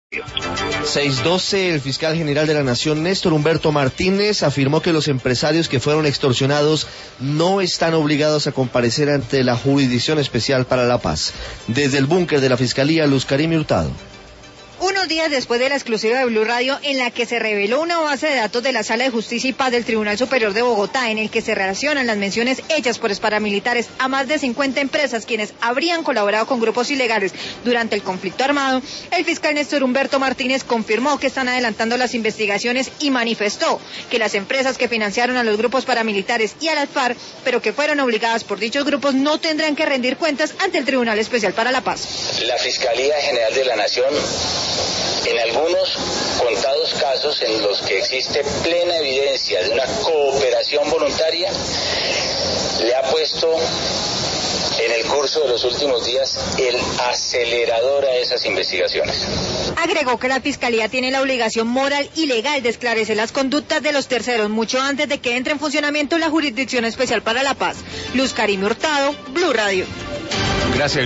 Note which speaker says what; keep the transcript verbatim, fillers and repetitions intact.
Speaker 1: seis doce, el fiscal general de la Nación, Néstor Humberto Martínez, afirmó que los empresarios que fueron extorsionados no están obligados a comparecer ante la Jurisdicción Especial para la Paz. Desde el búnker de la Fiscalía, Luz Karim Hurtado.
Speaker 2: Unos días después de la exclusiva de Blue Radio, en la que se reveló una base de datos de la Sala de Justicia y Paz del Tribunal Superior de Bogotá, en el que se relacionan las menciones hechas por paramilitares a más de cincuenta empresas quienes habrían colaborado con grupos ilegales durante el conflicto armado, el fiscal Néstor Humberto Martínez confirmó que están adelantando las investigaciones y manifestó que las empresas que financiaron a los grupos paramilitares y a las FARC, pero que fueron obligadas por dichos grupos, no tendrán que rendir cuentas ante el Tribunal Especial para la Paz.
Speaker 3: La Fiscalía General de la Nación, en algunos contados casos en los que existe plena evidencia de una cooperación voluntaria, le ha puesto en el curso de los últimos días el acelerador a esas investigaciones.
Speaker 2: Agregó que la Fiscalía tiene la obligación moral y legal de esclarecer las conductas de los terceros mucho antes de que entre en funcionamiento la Jurisdicción Especial para la Paz. Luz Karim Hurtado, Blue Radio.
Speaker 1: Gracias.